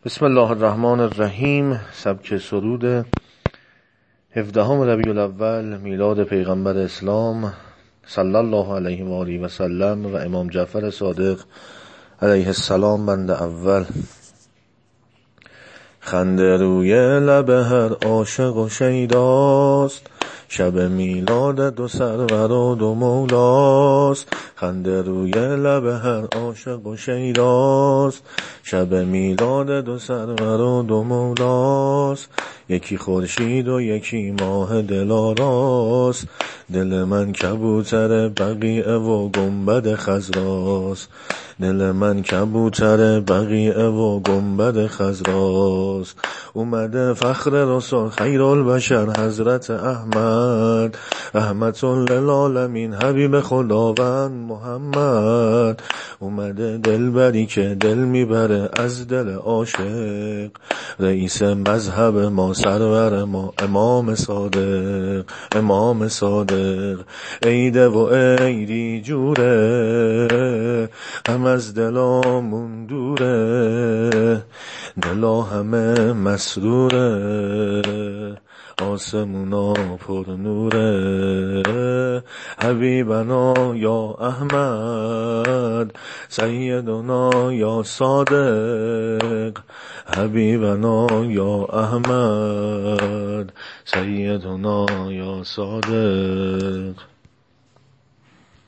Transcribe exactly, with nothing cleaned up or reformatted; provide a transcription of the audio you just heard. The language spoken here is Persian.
بسم الله الرحمن الرحیم. سبک سرود هفدهم ربیع الاول میلاد پیغمبر اسلام صلی الله علیه و آله و سلم و امام جعفر صادق علیه السلام. بند اول. خنده روی لب هر عاشق و شیداست، شب میلاد دو سرور و دو مولاست. خنده روی لب هر عاشق و شیداست، شب میلاد دو سرور و دو مولاست. یکی خورشید و یکی ماه دلاراست، دل من کبوتر بقیع و گنبد خضراست. دل من کبوتر بقیع و گنبد خضراست. اومده فخر رسول خیرالبشر حضرت احمد، رحمت للعالمین حبیب خداوند محمد. اومده دلبری که دل میبره از دل عاشق، رئیس مذهب ما سرور ما امام صادق. امام صادق عیده و عیدی جوره، هم از دلامون دوره، دلا همه مسروره، آسمونا پر نوره. حبیبنا یا احمد، سیدنا یا صادق. حبیبنا یا احمد، سیدنا یا صادق.